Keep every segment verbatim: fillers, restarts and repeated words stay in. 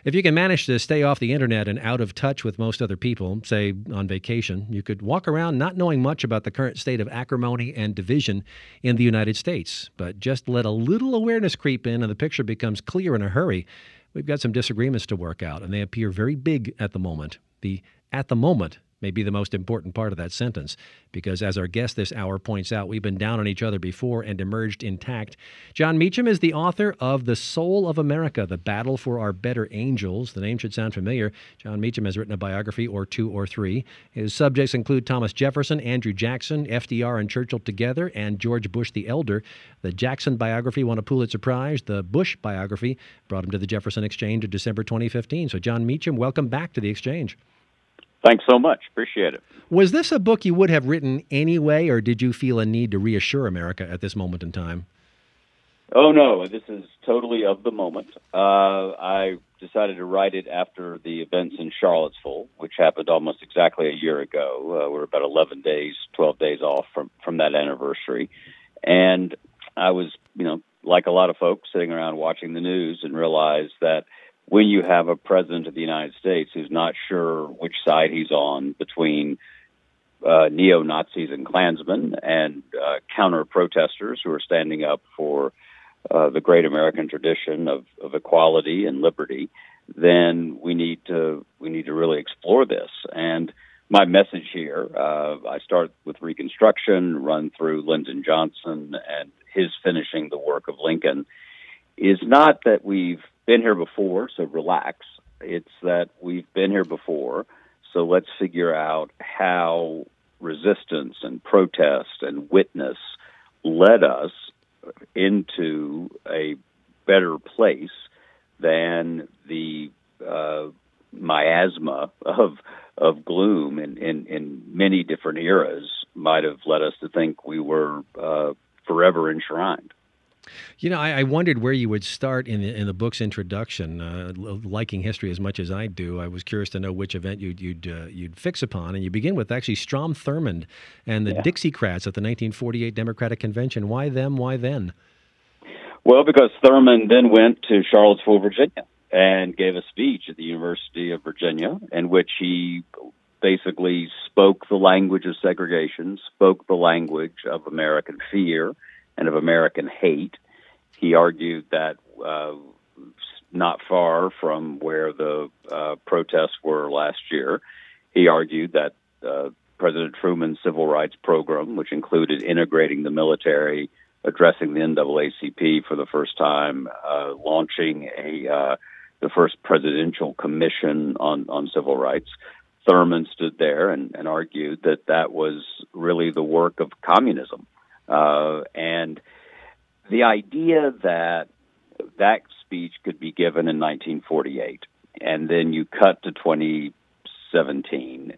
If you can manage to stay off the internet and out of touch with most other people, say on vacation, you could walk around not knowing much about the current state of acrimony and division in the United States. But just let a little awareness creep in and the picture becomes clear in a hurry. We've got some disagreements to work out, and they appear very big at the moment. The at the moment may be the most important part of that sentence, because as our guest this hour points out, we've been down on each other before and emerged intact. Jon Meacham is the author of The Soul of America, The Battle for Our Better Angels. The name should sound familiar. Jon Meacham has written a biography or two or three. His subjects include Thomas Jefferson, Andrew Jackson, F D R and Churchill together, and George Bush the Elder. The Jackson biography won a Pulitzer Prize. The Bush biography brought him to the Jefferson Exchange in December twenty fifteen. So Jon Meacham, welcome back to the Exchange. Thanks so much. Appreciate it. Was this a book you would have written anyway, or did you feel a need to reassure America at this moment in time? Oh, no. This is totally of the moment. Uh, I decided to write it after the events in Charlottesville, which happened almost exactly a year ago. Uh, we're about eleven days, twelve days off from, from that anniversary. And I was, you know, like a lot of folks, sitting around watching the news and realized that when you have a president of the United States who's not sure which side he's on between uh, neo-Nazis and Klansmen and uh, counter-protesters who are standing up for uh, the great American tradition of, of equality and liberty, then we need to we need to really explore this. And my message here, uh, I start with Reconstruction, run through Lyndon Johnson and his finishing the work of Lincoln, is not that we've been here before, so relax. It's that we've been here before, so let's figure out how resistance and protest and witness led us into a better place than the uh, miasma of of gloom in, in, in many different eras might have led us to think we were uh, forever enshrined. You know, I, I wondered where you would start in the, in the book's introduction. Uh, liking history as much as I do, I was curious to know which event you'd you'd, uh, you'd fix upon. And you begin with actually Strom Thurmond and the yeah. Dixiecrats at the nineteen forty-eight Democratic Convention. Why them? Why then? Well, because Thurmond then went to Charlottesville, Virginia, and gave a speech at the University of Virginia in which he basically spoke the language of segregation, spoke the language of American fear and of American hate. He argued that uh, not far from where the uh, protests were last year, he argued that uh, President Truman's civil rights program, which included integrating the military, addressing the N double A C P for the first time, uh, launching a uh, the first presidential commission on, on civil rights, Thurmond stood there and, and argued that that was really the work of communism. Uh, and the idea that that speech could be given in nineteen forty-eight, and then you cut to twenty seventeen,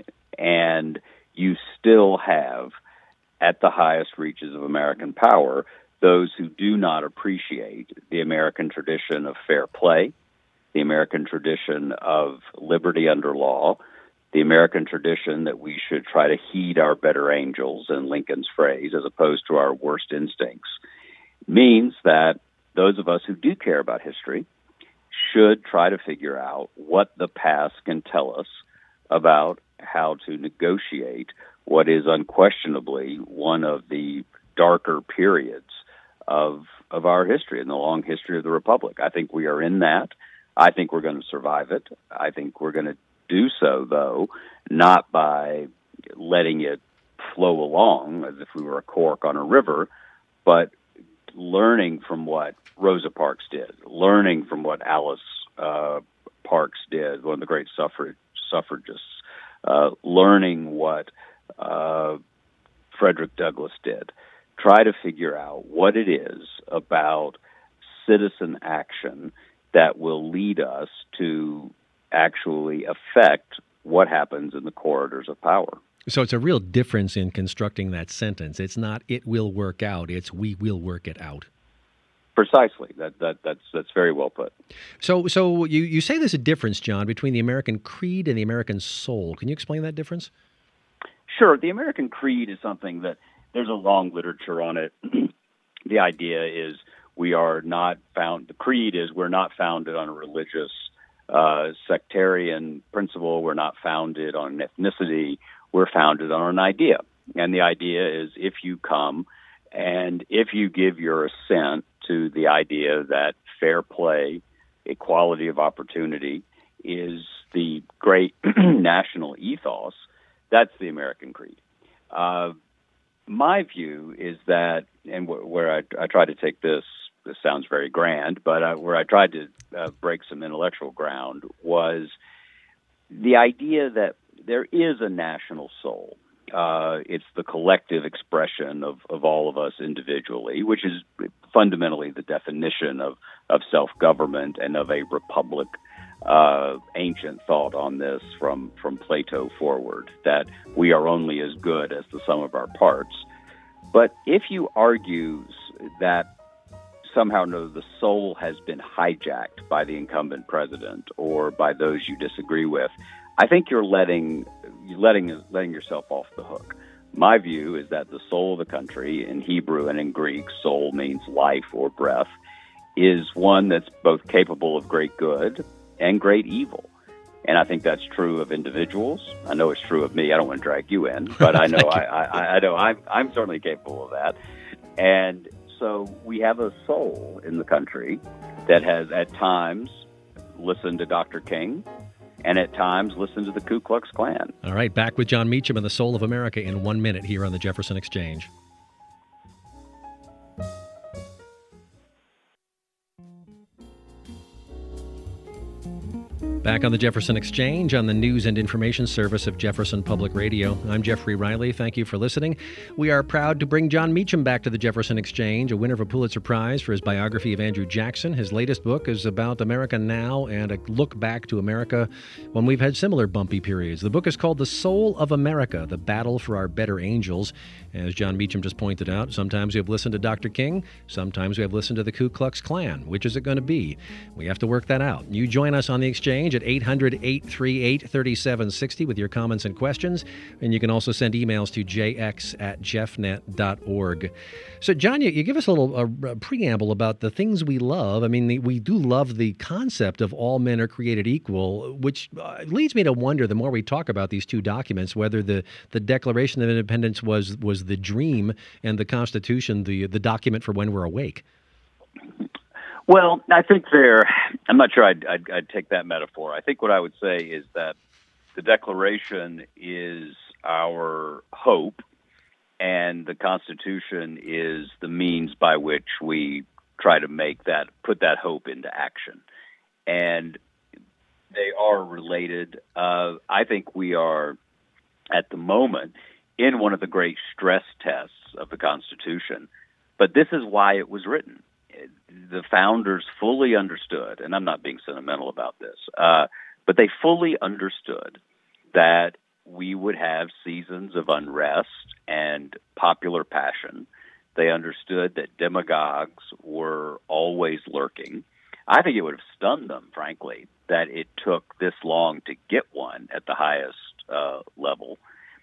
and you still have, at the highest reaches of American power, those who do not appreciate the American tradition of fair play, the American tradition of liberty under law, the American tradition that we should try to heed our better angels, in Lincoln's phrase, as opposed to our worst instincts, means that those of us who do care about history should try to figure out what the past can tell us about how to negotiate what is unquestionably one of the darker periods of of our history and the long history of the Republic. I think we are in that. I think we're going to survive it. I think we're going to do so, though, not by letting it flow along as if we were a cork on a river, but learning from what Rosa Parks did, learning from what Alice uh, Parks did, one of the great suffrage, suffragists, uh, learning what uh, Frederick Douglass did. Try to figure out what it is about citizen action that will lead us to actually affect what happens in the corridors of power. So it's a real difference in constructing that sentence. It's not "it will work out," it's "we will work it out." Precisely. That that that's that's very well put. So so you, you say there's a difference, Jon, between the American creed and the American soul. Can you explain that difference? Sure. The American creed is something that there's a long literature on it. The idea is we are not found, the creed is we're not founded on a religious uh, sectarian principle. We're not founded on ethnicity. We're founded on an idea. And the idea is if you come and if you give your assent to the idea that fair play, equality of opportunity is the great national ethos, that's the American creed. Uh, my view is that, and w- where I, I try to take this, this sounds very grand, but I, where I tried to uh, break some intellectual ground was the idea that there is a national soul. Uh, it's the collective expression of, of all of us individually, which is fundamentally the definition of, of self-government and of a republic. Uh, ancient thought on this from, from Plato forward, that we are only as good as the sum of our parts. But if you argue that somehow no, the soul has been hijacked by the incumbent president or by those you disagree with, I think you're letting you're letting letting yourself off the hook. My view is that the soul of the country, in Hebrew and in Greek, soul means life or breath, is one that's both capable of great good and great evil. And I think that's true of individuals. I know it's true of me. I don't want to drag you in, but I know I, I, I know I'm, I'm certainly capable of that. And so we have a soul in the country that has at times listened to Doctor King and at times listened to the Ku Klux Klan. All right, back with Jon Meacham and the Soul of America in one minute here on the Jefferson Exchange. Back on the Jefferson Exchange on the news and information service of Jefferson Public Radio. I'm Jeffrey Riley. Thank you for listening. We are proud to bring Jon Meacham back to the Jefferson Exchange, a winner of a Pulitzer Prize for his biography of Andrew Jackson. His latest book is about America now and a look back to America when we've had similar bumpy periods. The book is called The Soul of America, The Battle for Our Better Angels. As Jon Meacham just pointed out, sometimes we have listened to Doctor King, sometimes we have listened to the Ku Klux Klan. Which is it going to be? We have to work that out. You join us on the Exchange at eight hundred, eight three eight, three seven six zero with your comments and questions. And you can also send emails to j x at jeffnet dot org. So, Jon, you, you give us a little a, a preamble about the things we love. I mean, the, we do love the concept of all men are created equal, which uh, leads me to wonder, the more we talk about these two documents, whether the, the Declaration of Independence was was the dream and the Constitution the the document for when we're awake. Well, I think there, I'm not sure I'd, I'd, I'd take that metaphor. I think what I would say is that the Declaration is our hope, and the Constitution is the means by which we try to make that, put that hope into action. And they are related. Uh, I think we are, at the moment, in one of the great stress tests of the Constitution. But this is why it was written. The founders fully understood, and I'm not being sentimental about this, uh, but they fully understood that we would have seasons of unrest and popular passion. They understood that demagogues were always lurking. I think it would have stunned them, frankly, that it took this long to get one at the highest uh, level.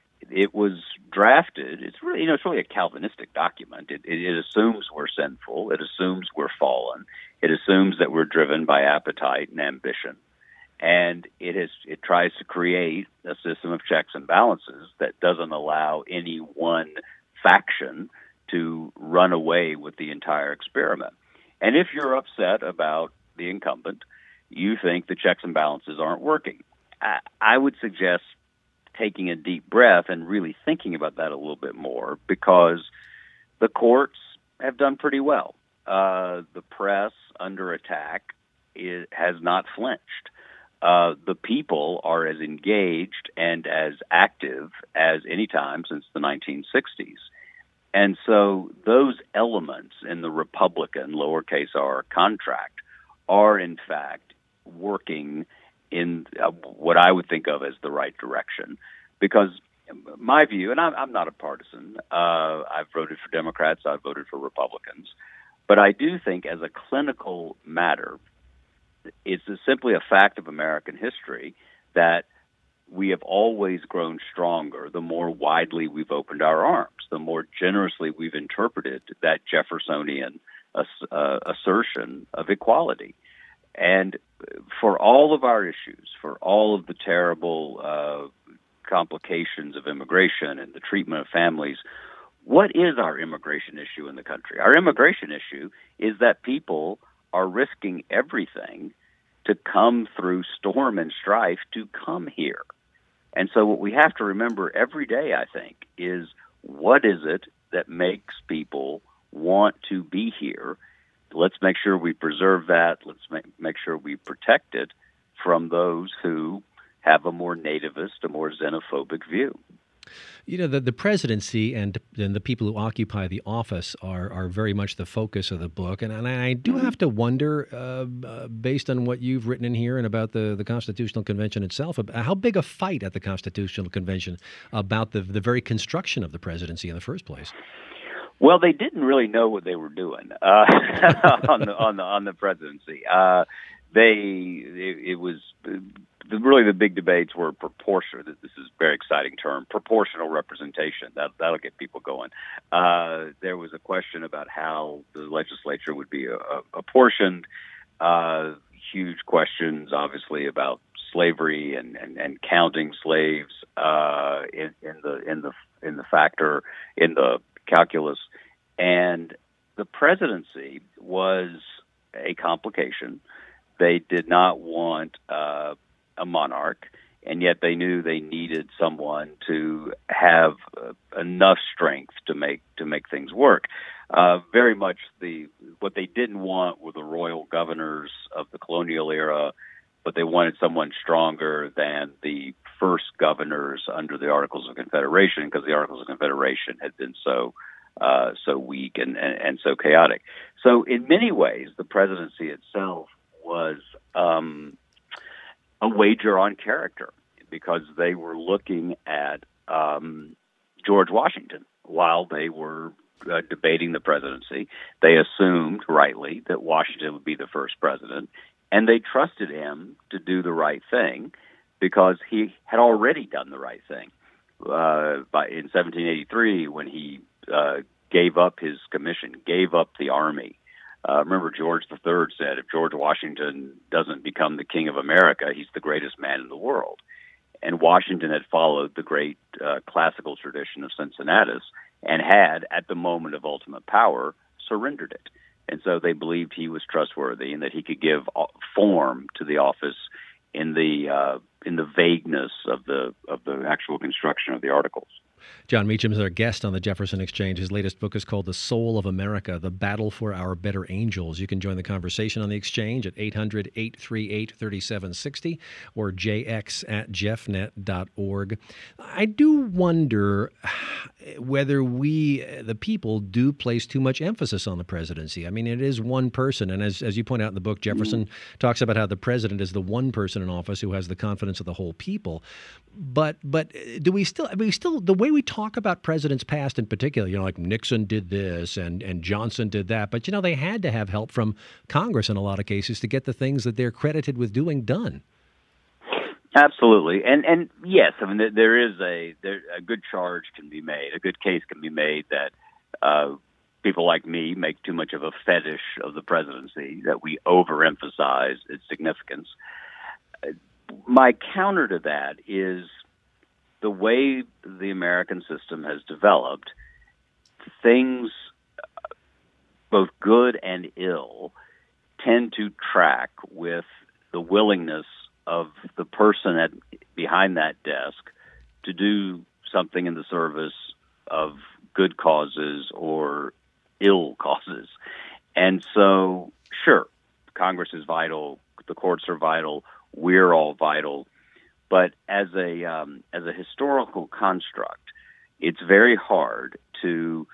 It was drafted. It's really, you know, it's really a Calvinistic document. It, it, it assumes we're sinful. It assumes we're fallen. It assumes that we're driven by appetite and ambition, and it is. It tries to create a system of checks and balances that doesn't allow any one faction to run away with the entire experiment. And if you're upset about the incumbent, you think the checks and balances aren't working. I, I would suggest taking a deep breath and really thinking about that a little bit more, because the courts have done pretty well. Uh, the press, under attack, is, has not flinched. Uh, the people are as engaged and as active as any time since the nineteen sixties. And so those elements in the Republican lowercase r contract are, in fact, working in uh, what I would think of as the right direction. Because my view, and I'm, I'm not a partisan, uh, I've voted for Democrats, I've voted for Republicans, but I do think as a clinical matter, it's simply a fact of American history that we have always grown stronger the more widely we've opened our arms, the more generously we've interpreted that Jeffersonian uh, assertion of equality. And for all of our issues, for all of the terrible uh, complications of immigration and the treatment of families, what is our immigration issue in the country? Our immigration issue is that people are risking everything to come through storm and strife to come here. And so what we have to remember every day, I think, is what is it that makes people want to be here? Let's make sure we preserve that. Let's make, make sure we protect it from those who have a more nativist, a more xenophobic view. You know, the, the presidency and, and the people who occupy the office are, are very much the focus of the book. And, and I do have to wonder, uh, uh, based on what you've written in here and about the, the Constitutional Convention itself, how big a fight at the Constitutional Convention about the, the very construction of the presidency in the first place? Well, they didn't really know what they were doing uh, on the on the on the presidency. Uh, they it, it was the, really the big debates were proportional. This is a very exciting term, proportional representation. That that'll get people going. Uh, there was a question about how the legislature would be uh, apportioned. Uh, huge questions, obviously, about slavery and, and, and counting slaves uh, in, in the in the in the factor in the calculus. And the presidency was a complication. They did not want uh, a monarch, and yet they knew they needed someone to have uh, enough strength to make to make things work. Uh, very much the what they didn't want were the royal governors of the colonial era, but they wanted someone stronger than the first governors under the Articles of Confederation, because the Articles of Confederation had been so uh, so weak and, and, and so chaotic. So in many ways, the presidency itself was um, a wager on character, because they were looking at um, George Washington while they were uh, debating the presidency. They assumed, rightly, that Washington would be the first president, and they trusted him to do the right thing because he had already done the right thing. Uh, by, in seventeen eighty-three, when he uh, gave up his commission, gave up the army. Uh, remember, George the Third said, if George Washington doesn't become the king of America, he's the greatest man in the world. And Washington had followed the great uh, classical tradition of Cincinnatus and had, at the moment of ultimate power, surrendered it. And so they believed he was trustworthy and that he could give form to the office in the uh, in the vagueness of the of the actual construction of the articles. Jon Meacham is our guest on the Jefferson Exchange. His latest book is called The Soul of America, The Battle for Our Better Angels. You can join the conversation on the Exchange at eight hundred, eight three eight, three seven six zero or j x at jeffnet dot org. I do wonder whether we, the people, do place too much emphasis on the presidency. I mean, it is one person, and as, as you point out in the book, Jefferson mm-hmm. talks about how the president is the one person in office who has the confidence of the whole people. But but do we still, I mean, we still, the way we talk about presidents past in particular, you know, like Nixon did this and, and Johnson did that, but, you know, they had to have help from Congress in a lot of cases to get the things that they're credited with doing done. Absolutely. And, and yes, I mean, there is a, there, a good charge can be made, a good case can be made that uh, people like me make too much of a fetish of the presidency, that we overemphasize its significance. My counter to that is the way the American system has developed, things, both good and ill, tend to track with the willingness of the person at, behind that desk to do something in the service of good causes or ill causes. And so, sure, Congress is vital, the courts are vital, we're all vital. But as a um, as a historical construct, it's very hard to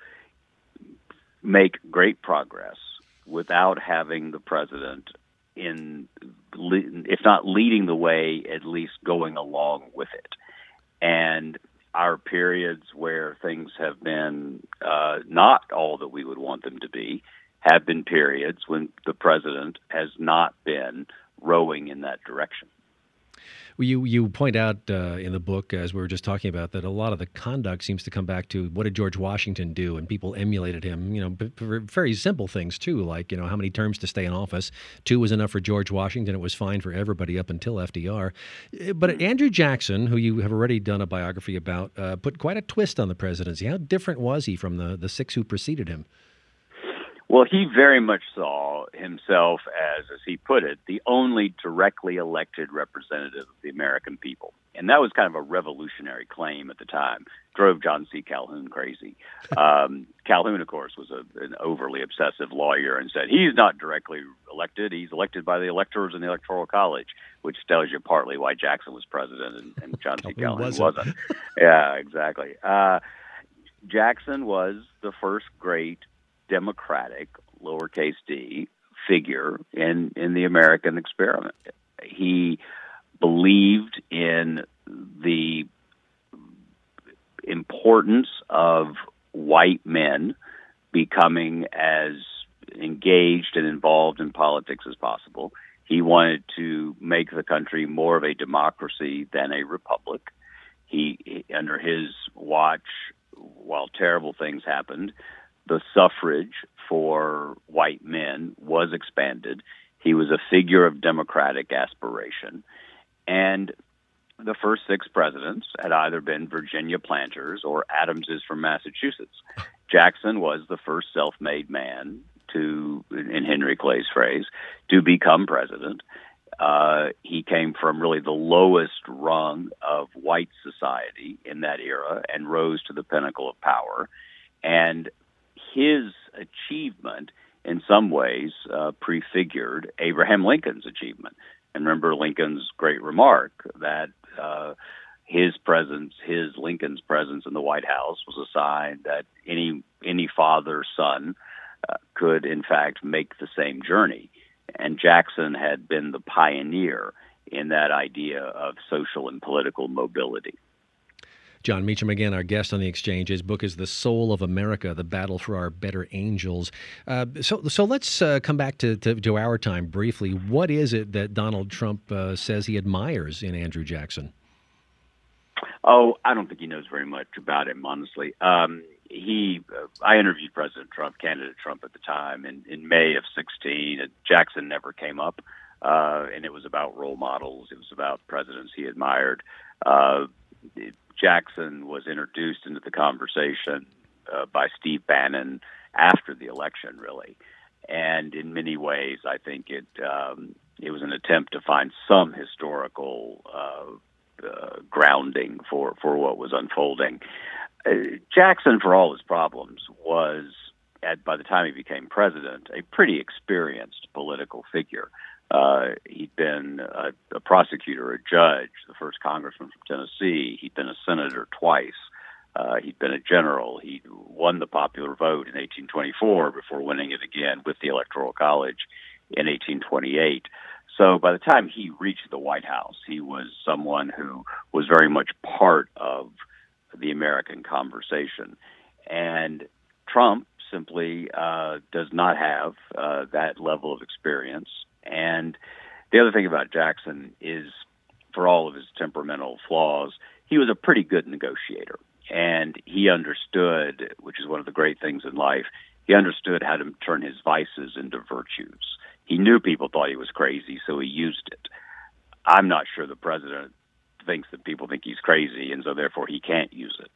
make great progress without having the president in, if not leading the way, at least going along with it. And our periods where things have been uh, not all that we would want them to be have been periods when the president has not been rowing in that direction. Well, you you point out uh, in the book, as we were just talking about, that a lot of the conduct seems to come back to what did George Washington do, and people emulated him. You know, b- for very simple things too, like you know how many terms to stay in office. Two was enough for George Washington. It was fine for everybody up until F D R. Uh, But Andrew Jackson, who you have already done a biography about, uh, put quite a twist on the presidency. How different was he from the the six who preceded him? Well, he very much saw himself as, as he put it, the only directly elected representative of the American people. And that was kind of a revolutionary claim at the time. Drove John C. Calhoun crazy. Um, Calhoun, of course, was a, an overly obsessive lawyer and said he's not directly elected. He's elected by the electors in the Electoral College, which tells you partly why Jackson was president and, and John C. Calhoun wasn't. wasn't. Yeah, exactly. Uh, Jackson was the first great Democratic, lowercase d, figure in, in the American experiment. He believed in the importance of white men becoming as engaged and involved in politics as possible. He wanted to make the country more of a democracy than a republic. He, under his watch, while terrible things happened, the suffrage for white men was expanded. He was a figure of democratic aspiration. And the first six presidents had either been Virginia planters or Adamses from Massachusetts. Jackson was the first self-made man to, in Henry Clay's phrase, to become president. Uh, he came from really the lowest rung of white society in that era and rose to the pinnacle of power. And his achievement, in some ways, uh, prefigured Abraham Lincoln's achievement. And remember Lincoln's great remark that uh, his presence, his Lincoln's presence in the White House was a sign that any any father's son uh, could, in fact, make the same journey. And Jackson had been the pioneer in that idea of social and political mobility. Jon Meacham, again, our guest on The Exchange. His book is The Soul of America, The Battle for Our Better Angels. Uh, so so let's uh, come back to, to, to our time briefly. What is it that Donald Trump uh, says he admires in Andrew Jackson? Oh, I don't think he knows very much about him, honestly. Um, he, uh, I interviewed President Trump, candidate Trump at the time, in, in May of sixteen, and Jackson never came up, uh, and it was about role models. It was about presidents he admired. Uh, it, Jackson was introduced into the conversation uh, by Steve Bannon after the election, really. And in many ways, I think it um, it was an attempt to find some historical uh, uh, grounding for, for what was unfolding. Uh, Jackson, for all his problems, was, at by the time he became president, a pretty experienced political figure. Uh, he'd been a, a prosecutor, a judge, the first congressman from Tennessee. He'd been a senator twice. Uh, he'd been a general. He won the popular vote in eighteen twenty-four before winning it again with the Electoral College in eighteen twenty-eight. So by the time he reached the White House, he was someone who was very much part of the American conversation. And Trump simply uh, does not have uh, that level of experience. And the other thing about Jackson is, for all of his temperamental flaws, he was a pretty good negotiator. And he understood, which is one of the great things in life, he understood how to turn his vices into virtues. He knew people thought he was crazy, so he used it. I'm not sure the president thinks that people think he's crazy, and so therefore he can't use it.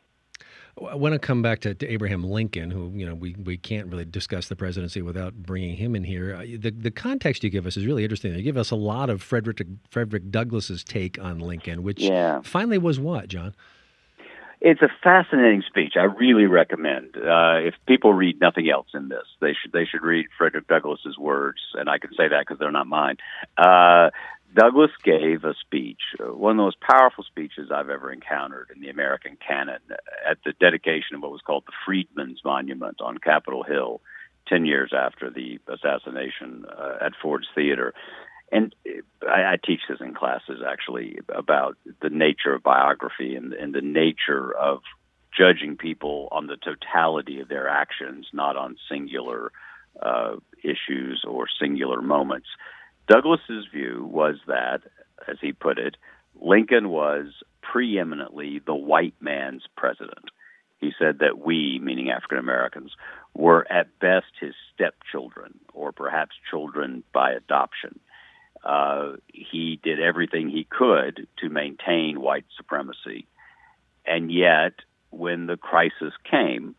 I want to come back to, to Abraham Lincoln, who, you know, we, we can't really discuss the presidency without bringing him in here. Uh, the the context you give us is really interesting. You give us a lot of Frederick Frederick Douglass's take on Lincoln, which yeah. finally was what, John? It's a fascinating speech. I really recommend. Uh, if people read nothing else in this, they should they should read Frederick Douglass's words, and I can say that because they're not mine. Uh, Douglass gave a speech, one of the most powerful speeches I've ever encountered in the American canon, at the dedication of what was called the Freedmen's Monument on Capitol Hill, ten years after the assassination uh, at Ford's Theater. And I, I teach this in classes, actually, about the nature of biography and, and the nature of judging people on the totality of their actions, not on singular uh, issues or singular moments. Douglass's view was that as he put it, Lincoln was preeminently the white man's president. He said that we, meaning African Americans, were at best his stepchildren, or perhaps children by adoption. Uh, he did everything he could to maintain white supremacy. And yet, when the crisis came,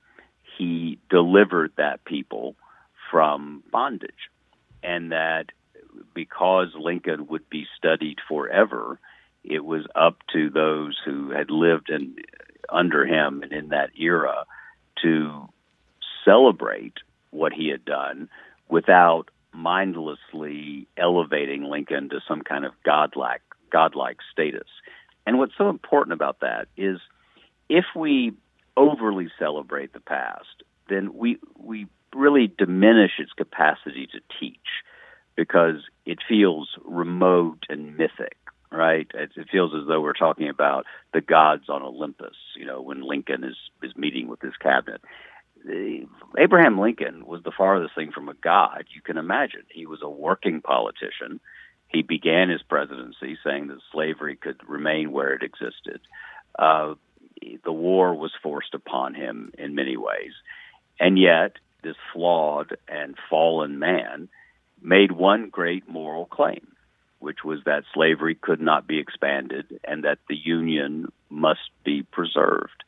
he delivered that people from bondage. And that because Lincoln would be studied forever, it was up to those who had lived in, under him and in that era to celebrate what he had done without mindlessly elevating Lincoln to some kind of godlike, godlike status. And what's so important about that is if we overly celebrate the past, then we we really diminish its capacity to teach because it feels remote and mythic, right? It, it feels as though we're talking about the gods on Olympus, you know, when Lincoln is, is meeting with his cabinet. The, Abraham Lincoln was the farthest thing from a god you can imagine. He was a working politician. He began his presidency saying that slavery could remain where it existed. Uh, the war was forced upon him in many ways. And yet, this flawed and fallen man made one great moral claim, which was that slavery could not be expanded and that the Union must be preserved.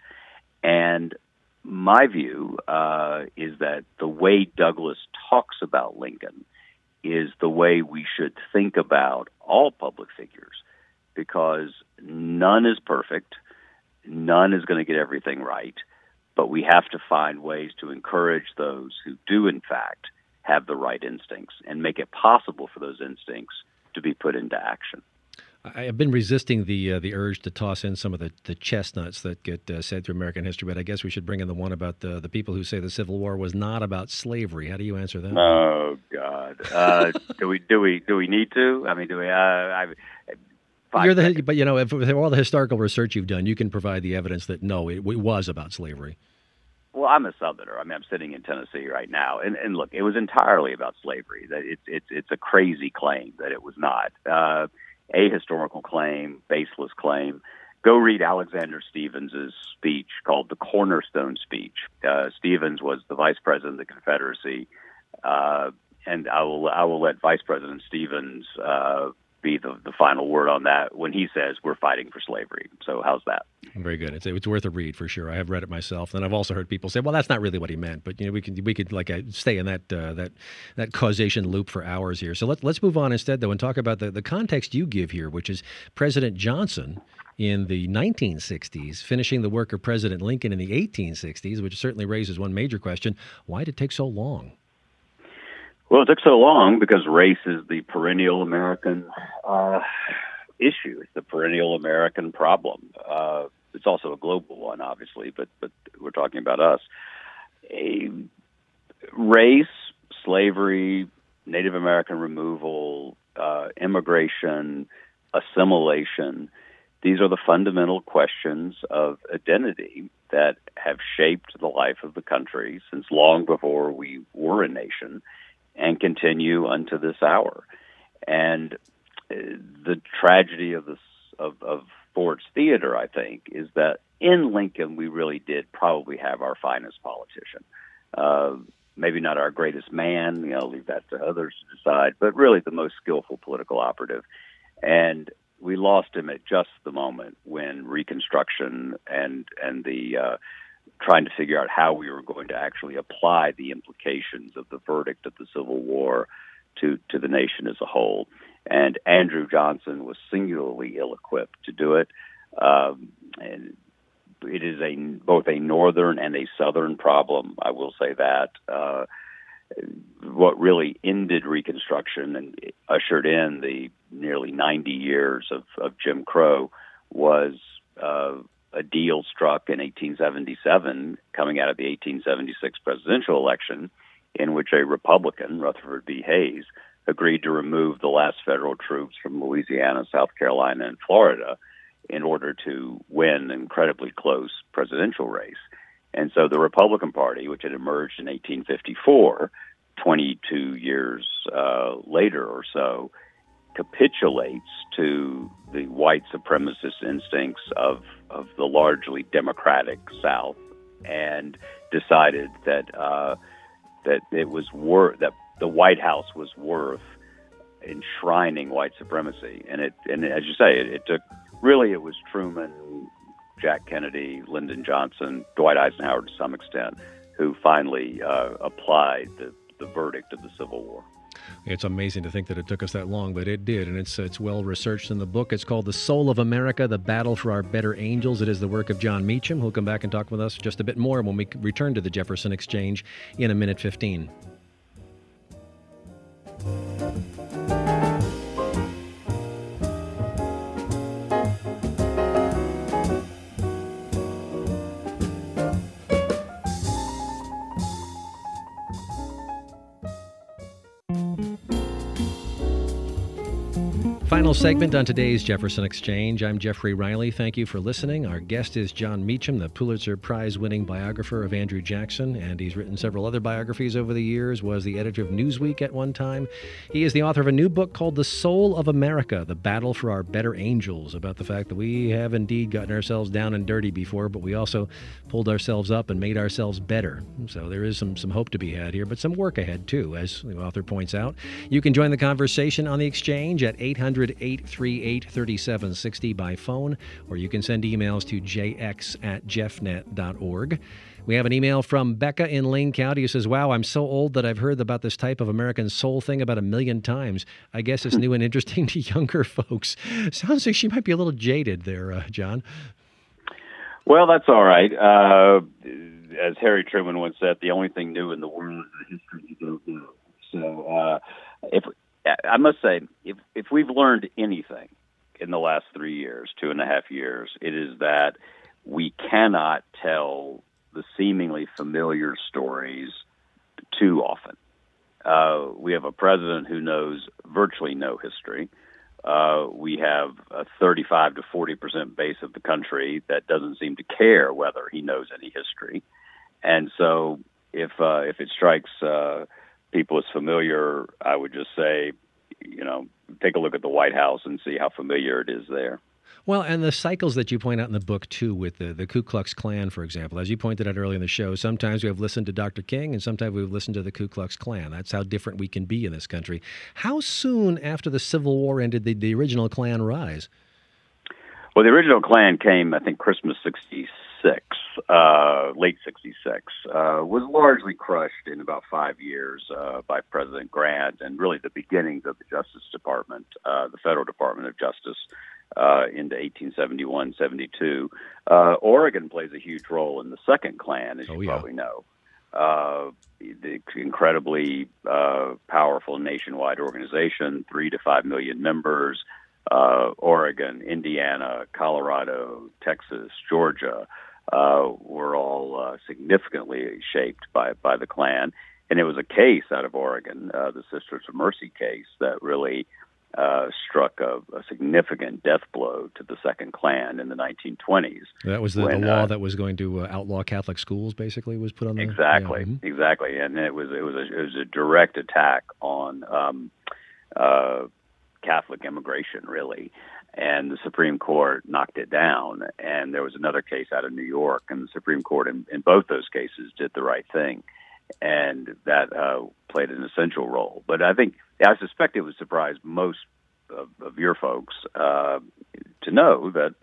And my view uh, is that the way Douglas talks about Lincoln is the way we should think about all public figures, because none is perfect, none is going to get everything right, but we have to find ways to encourage those who do, in fact, have the right instincts and make it possible for those instincts to be put into action. I have been resisting the uh, the urge to toss in some of the, the chestnuts that get uh, said through American history, but I guess we should bring in the one about the, the people who say the Civil War was not about slavery. How do you answer that? Oh God, uh, do we do we do we need to? I mean, do we? Uh, I, You're the, but you know, if, with all the historical research you've done, you can provide the evidence that no, it, it was about slavery. Well, I'm a Southerner. I mean, I'm sitting in Tennessee right now, and, and look, it was entirely about slavery. That it's it's it's a crazy claim that it was not. Uh, a historical claim, baseless claim. Go read Alexander Stephens's speech called the Cornerstone Speech. Uh, Stephens was the vice president of the Confederacy, uh, and I will I will let Vice President Stephens uh, be the, the final word on that when he says we're fighting for slavery. So how's that? Very good. It's, it's worth a read for sure. I have read it myself, and I've also heard people say, "Well, that's not really what he meant." But you know, we could we could like uh, stay in that uh, that that causation loop for hours here. So let's let's move on instead, though, and talk about the, the context you give here, which is President Johnson in the nineteen sixties finishing the work of President Lincoln in the eighteen sixties, which certainly raises one major question: why did it take so long? Well, it took so long because race is the perennial American uh, issue. It's the perennial American problem. Uh, it's also a global one, obviously, but but we're talking about us. A race, slavery, Native American removal, uh, immigration, assimilation, these are the fundamental questions of identity that have shaped the life of the country since long before we were a nation, and continue unto this hour. And uh, the tragedy of this of, of Ford's Theater, I think, is that in Lincoln we really did probably have our finest politician. Uh, maybe not our greatest man, you know, leave that to others to decide, but really the most skillful political operative. And we lost him at just the moment when Reconstruction and and the uh, trying to figure out how we were going to actually apply the implications of the verdict of the Civil War to, to the nation as a whole. And Andrew Johnson was singularly ill-equipped to do it. Um, and it is a both a northern and a southern problem, I will say that. Uh, what really ended Reconstruction and ushered in the nearly ninety years of, of Jim Crow was uh, a deal struck in eighteen seventy-seven, coming out of the eighteen seventy-six presidential election, in which a Republican, Rutherford B. Hayes, agreed to remove the last federal troops from Louisiana, South Carolina, and Florida in order to win an incredibly close presidential race. And so the Republican Party, which had emerged in eighteen fifty-four, twenty-two years uh, later or so, capitulates to the white supremacist instincts of, of the largely democratic South, and decided that uh, that it was worth that the White House was worth enshrining white supremacy. And it and as you say, it, it took really it was Truman, Jack Kennedy, Lyndon Johnson, Dwight Eisenhower to some extent, who finally uh, applied the, the verdict of the Civil War. It's amazing to think that it took us that long, but it did, and it's it's well researched in the book. It's called The Soul of America, The Battle for Our Better Angels. It is the work of Jon Meacham, who'll come back and talk with us just a bit more when we return to the Jefferson Exchange in a minute fifteen. Final segment on today's Jefferson Exchange. I'm Jeffrey Riley. Thank you for listening. Our guest is Jon Meacham, the Pulitzer Prize-winning biographer of Andrew Jackson, and he's written several other biographies over the years, was the editor of Newsweek at one time. He is the author of a new book called The Soul of America, The Battle for Our Better Angels, about the fact that we have indeed gotten ourselves down and dirty before, but we also pulled ourselves up and made ourselves better. So there is some, some hope to be had here, but some work ahead, too, as the author points out. You can join the conversation on the Exchange at eight hundred, eight three eight, three seven six zero by phone, or you can send emails to j x at jeff net dot org. We have an email from Becca in Lane County who says, wow, I'm so old that I've heard about this type of American soul thing about a million times. I guess it's new and interesting to younger folks. Sounds like she might be a little jaded there, uh, John. Well, that's all right. Uh, as Harry Truman once said, the only thing new in the world is the history you don't know. So uh, if I must say, if if we've learned anything in the last three years, two and a half years, it is that we cannot tell the seemingly familiar stories too often. Uh, we have a president who knows virtually no history. Uh, we have a thirty-five to forty percent base of the country that doesn't seem to care whether he knows any history. And so if uh, if it strikes uh, people as familiar, I would just say, you know, take a look at the White House and see how familiar it is there. Well, and the cycles that you point out in the book, too, with the, the Ku Klux Klan, for example, as you pointed out earlier in the show, sometimes we have listened to Doctor King and sometimes we've listened to the Ku Klux Klan. That's how different we can be in this country. How soon after the Civil War ended did the original Klan rise? Well, the original Klan came, I think, Christmas sixty-six, uh, late sixty-six, uh, was largely crushed in about five years uh, by President Grant, and really the beginnings of the Justice Department, uh, the Federal Department of Justice, uh, into eighteen seventy-one, seventy-two. Uh, Oregon plays a huge role in the second Klan, as you oh, yeah. probably know. Uh, the incredibly uh, powerful nationwide organization, three to five million members. Uh, Oregon, Indiana, Colorado, Texas, Georgia uh, were all uh, significantly shaped by, by the Klan. And it was a case out of Oregon, uh, the Sisters of Mercy case, that really uh, struck a, a significant death blow to the Second Klan in the nineteen twenties. That was the, when, the law uh, that was going to uh, outlaw Catholic schools, basically, was put on the... Exactly, yeah. exactly. And it was, it was, a, it was a direct attack on... Um, uh, Catholic immigration, really, and the Supreme Court knocked it down. And there was another case out of New York, and the Supreme Court in, in both those cases did the right thing, and that uh, played an essential role. But I think, I suspect it would surprise most of, of your folks uh, to know that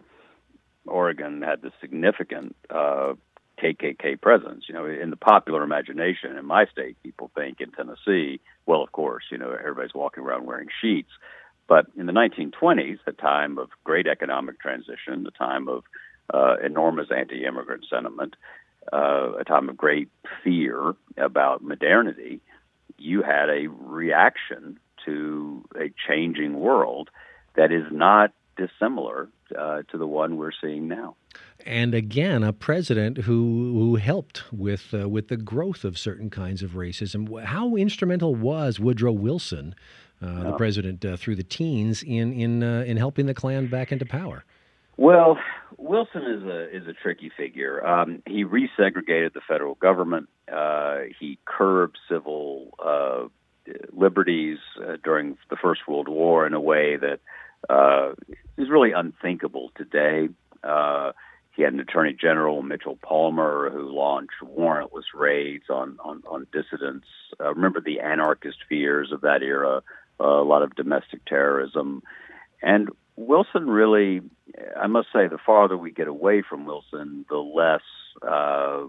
Oregon had this significant uh, K K K presence. You know, in the popular imagination in my state, people think in Tennessee, well, of course, you know, everybody's walking around wearing sheets. But in the nineteen twenties, a time of great economic transition, a time of uh, enormous anti-immigrant sentiment, uh, a time of great fear about modernity, you had a reaction to a changing world that is not dissimilar uh, to the one we're seeing now. And again, a president who who helped with uh, with the growth of certain kinds of racism. How instrumental was Woodrow Wilson, uh, no. the president uh, through the teens, in in uh, in helping the Klan back into power? Well, Wilson is a is a tricky figure. Um, he resegregated the federal government. Uh, he curbed civil uh, liberties uh, during the First World War in a way that uh, is really unthinkable today. Uh, he had an Attorney General, Mitchell Palmer, who launched warrantless raids on, on, on dissidents. Uh, remember the anarchist fears of that era, uh, a lot of domestic terrorism. And Wilson really, I must say, the farther we get away from Wilson, the less uh,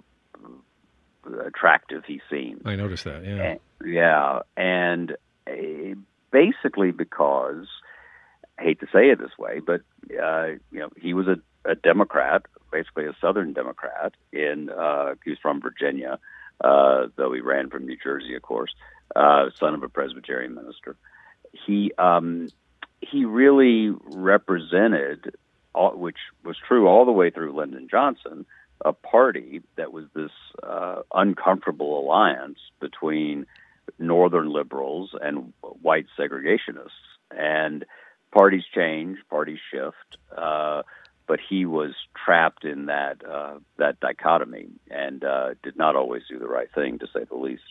attractive he seems. I noticed that, yeah. And, yeah, and uh, basically because, I hate to say it this way, but uh, you know, he was a, a Democrat, basically a Southern Democrat. In uh, he was from Virginia, uh, though he ran from New Jersey, of course. Uh, son of a Presbyterian minister. He um, he really represented, all, which was true all the way through Lyndon Johnson, a party that was this uh, uncomfortable alliance between Northern liberals and white segregationists. And parties change, parties shift, uh, but he was trapped in that uh, that dichotomy and uh, did not always do the right thing, to say the least.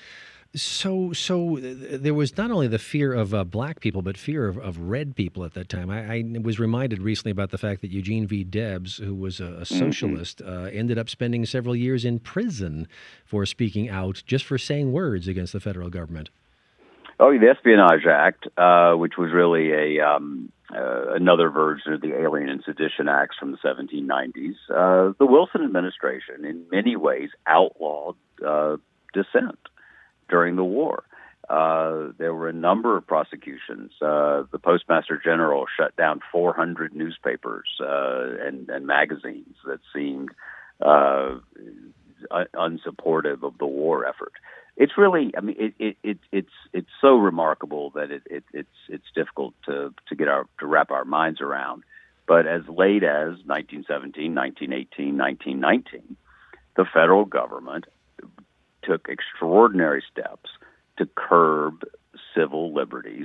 So, so there was not only the fear of uh, black people, but fear of, of red people at that time. I, I was reminded recently about the fact that Eugene V. Debs, who was a, a socialist, mm-hmm. uh, ended up spending several years in prison for speaking out, just for saying words against the federal government. Oh, the Espionage Act, uh, which was really a um, uh, another version of the Alien and Sedition Acts from the seventeen nineties. Uh, the Wilson administration, in many ways, outlawed uh, dissent during the war. Uh, there were a number of prosecutions. Uh, the Postmaster General shut down four hundred newspapers uh, and, and magazines that seemed uh, un- unsupportive of the war effort. It's really, I mean, it, it, it, it's it's so remarkable that it, it, it's it's difficult to, to get our to wrap our minds around. But as late as nineteen seventeen, nineteen eighteen, nineteen nineteen, the federal government took extraordinary steps to curb civil liberties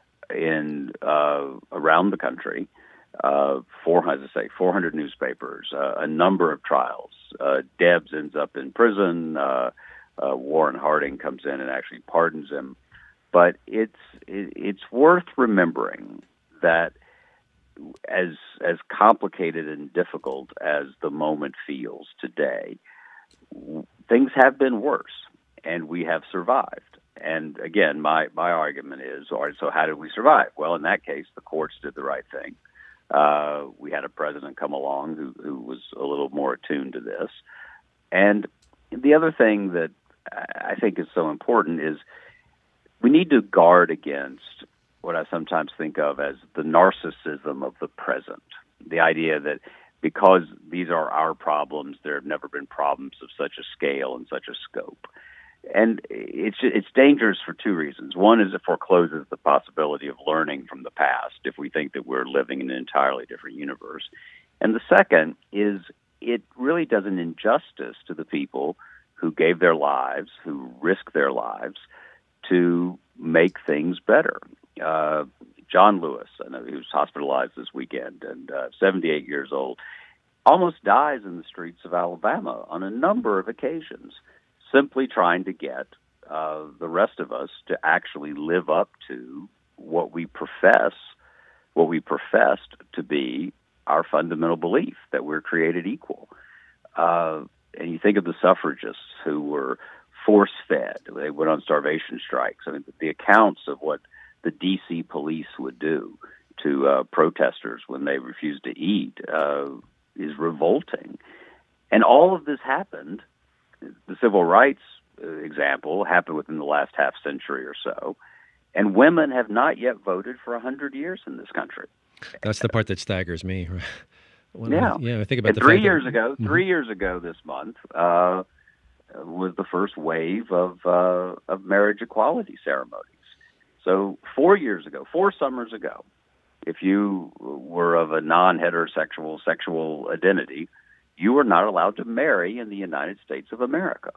in uh, around the country. Uh, four, as I say, four hundred newspapers, uh, a number of trials. Uh, Debs ends up in prison. Uh, uh, Warren Harding comes in and actually pardons him. But it's it, it's worth remembering that as as complicated and difficult as the moment feels today, things have been worse, and we have survived. And again, my, my argument is, all right, so how did we survive? Well, in that case, the courts did the right thing. Uh, we had a president come along who, who was a little more attuned to this. And the other thing that I think is so important is we need to guard against what I sometimes think of as the narcissism of the present, the idea that because these are our problems, there have never been problems of such a scale and such a scope. And it's it's dangerous for two reasons. One is it forecloses the possibility of learning from the past if we think that we're living in an entirely different universe. And the second is it really does an injustice to the people who gave their lives, who risked their lives to make things better. Uh, John Lewis, I know he was hospitalized this weekend, and uh, seventy-eight years old, almost dies in the streets of Alabama on a number of occasions, simply trying to get uh, the rest of us to actually live up to what we profess, what we professed to be our fundamental belief, that we're created equal. Uh, and you think of the suffragists who were force-fed. They went on starvation strikes. I mean, the accounts of what the D C police would do to uh, protesters when they refused to eat uh, is revolting. And all of this happened. The civil rights uh, example happened within the last half century or so, and women have not yet voted for a hundred years in this country. That's the part that staggers me. When yeah, I, yeah. I think about and the three fact years that, ago. mm-hmm. Three years ago this month uh, was the first wave of uh, of marriage equality ceremonies. So four years ago, four summers ago, if you were of a non-heterosexual sexual identity, you were not allowed to marry in the United States of America.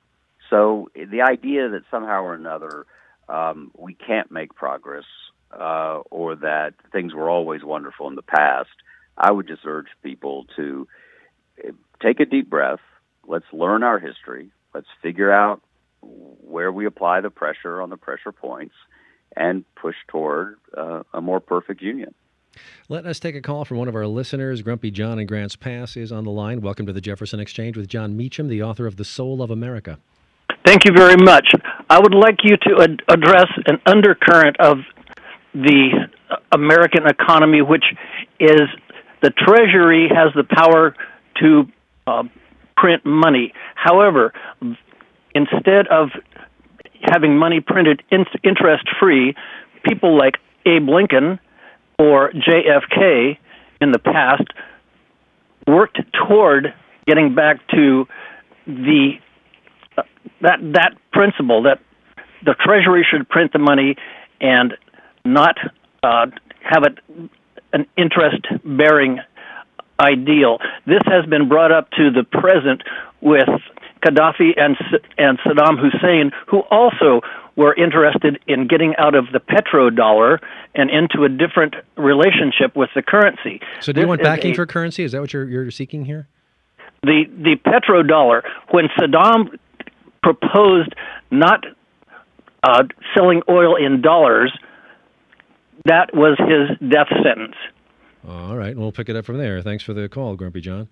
So the idea that somehow or another um, we can't make progress uh, or that things were always wonderful in the past, I would just urge people to take a deep breath. Let's learn our history. Let's figure out where we apply the pressure on the pressure points and push toward uh, a more perfect union. Let us take a call from one of our listeners. Grumpy John in Grants Pass is on the line. Welcome to the Jefferson Exchange with Jon Meacham, the author of The Soul of America. Thank you very much. I would like you to ad- address an undercurrent of the American economy, which is the Treasury has the power to uh, print money. However, instead of having money printed in- interest-free, people like Abe Lincoln or J F K in the past worked toward getting back to the uh, that that principle that the Treasury should print the money and not uh, have it an interest-bearing ideal. This has been brought up to the present with Gaddafi and and Saddam Hussein, who also were interested in getting out of the petrodollar and into a different relationship with the currency. So do you This want is backing a- for currency? Is that what you're, you're seeking here? The the petrodollar, when Saddam proposed not uh, selling oil in dollars, that was his death sentence. All right, we'll pick it up from there. Thanks for the call, Grumpy John.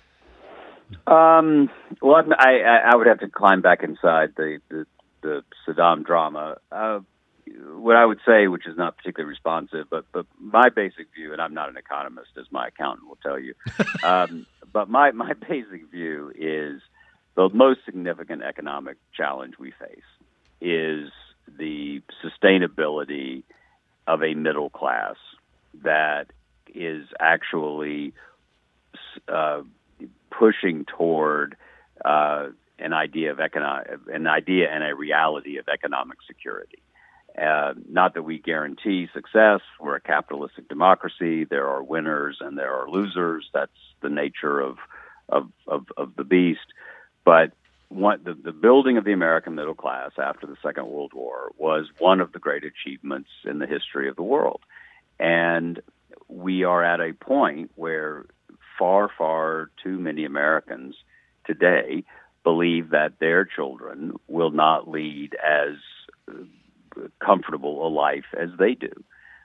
Um, well, I'm- I, I, I would have to climb back inside the, the, the Saddam drama. Uh, what I would say, which is not particularly responsive, but, but my basic view, and I'm not an economist, as my accountant will tell you, um, but my, my basic view is the most significant economic challenge we face is the sustainability of a middle class that is actually uh, pushing toward uh, an idea of economic, an idea and a reality of economic security. Uh, not that we guarantee success. We're a capitalistic democracy. There are winners and there are losers. That's the nature of of of, of the beast. But one, the, the building of the American middle class after the Second World War was one of the great achievements in the history of the world. And we are at a point where far, far too many Americans today believe that their children will not lead as comfortable a life as they do.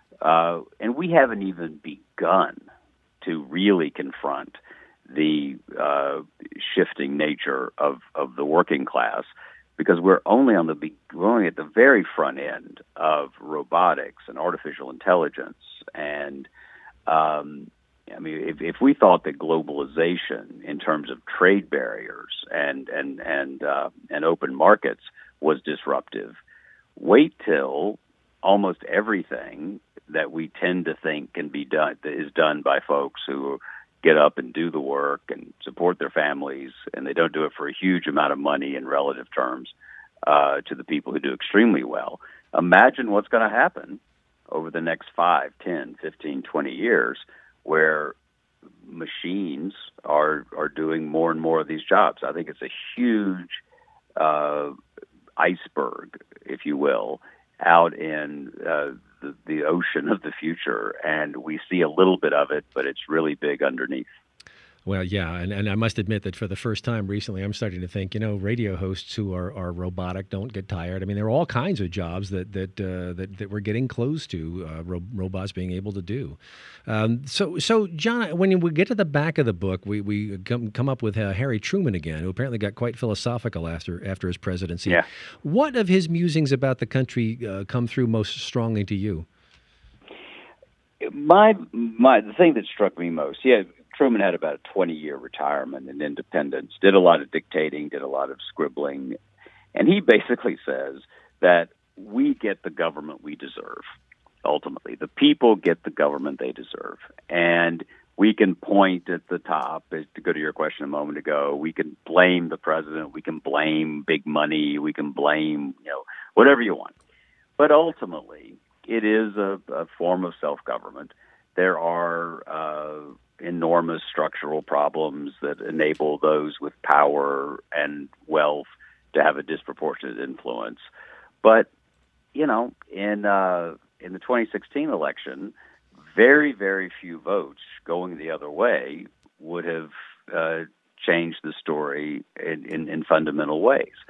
Uh, and we haven't even begun to really confront the uh, shifting nature of, of the working class, because we're only on the be- we're only at the very front end of robotics and artificial intelligence. And um, I mean, if, if we thought that globalization, in terms of trade barriers and and and uh, and open markets, was disruptive, wait till almost everything that we tend to think can be done is done by folks who get up and do the work and support their families, and they don't do it for a huge amount of money in relative terms uh, to the people who do extremely well. Imagine what's going to happen over the next five, ten, fifteen, twenty years, where machines are are doing more and more of these jobs. I think it's a huge uh, iceberg, if you will, out in uh, the, the ocean of the future, and we see a little bit of it, but it's really big underneath. Well, yeah, and, and I must admit that for the first time recently, I'm starting to think, you know, radio hosts who are, are robotic don't get tired. I mean, there are all kinds of jobs that that uh, that, that we're getting close to uh, ro- robots being able to do. Um, so, so John, when we get to the back of the book, we we come, come up with uh, Harry Truman again, who apparently got quite philosophical after after his presidency. Yeah. What of his musings about the country uh, come through most strongly to you? My my the thing that struck me most, yeah. Truman had about a twenty-year retirement in independence, did a lot of dictating, did a lot of scribbling, and he basically says that we get the government we deserve, ultimately. The people get the government they deserve. And we can point at the top, to go to your question a moment ago, we can blame the president, we can blame big money, we can blame, you know, whatever you want. But ultimately, it is a, a form of self-government. There are uh, enormous structural problems that enable those with power and wealth to have a disproportionate influence. But, you know, in uh, in the twenty sixteen election, very, very few votes going the other way would have uh, changed the story in, in, in fundamental ways.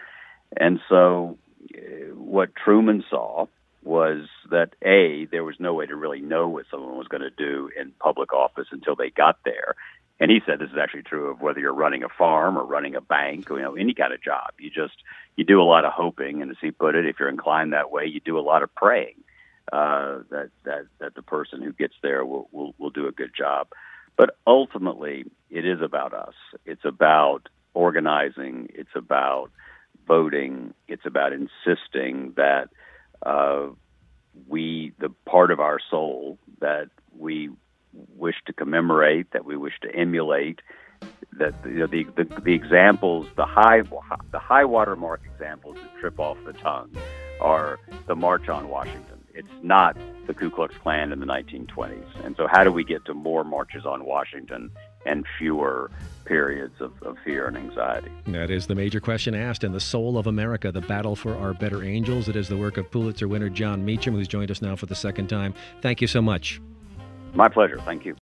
And so uh, what Truman saw was that, A, there was no way to really know what someone was going to do in public office until they got there. And he said this is actually true of whether you're running a farm or running a bank or, you know, any kind of job. You just, you do a lot of hoping, and as he put it, if you're inclined that way, you do a lot of praying uh, that, that, that the person who gets there will, will, will do a good job. But ultimately, it is about us. It's about organizing. It's about voting. It's about insisting that uh, we, the part of our soul that we wish to commemorate, that we wish to emulate, that you know, the, the the examples, the high the high watermark examples that trip off the tongue are the March on Washington. It's not the Ku Klux Klan in the nineteen twenties. And so how do we get to more marches on Washington and fewer periods of, of fear and anxiety? That is the major question asked in The Soul of America, The Battle for Our Better Angels. It is the work of Pulitzer winner Jon Meacham, who's joined us now for the second time. Thank you so much. My pleasure. Thank you.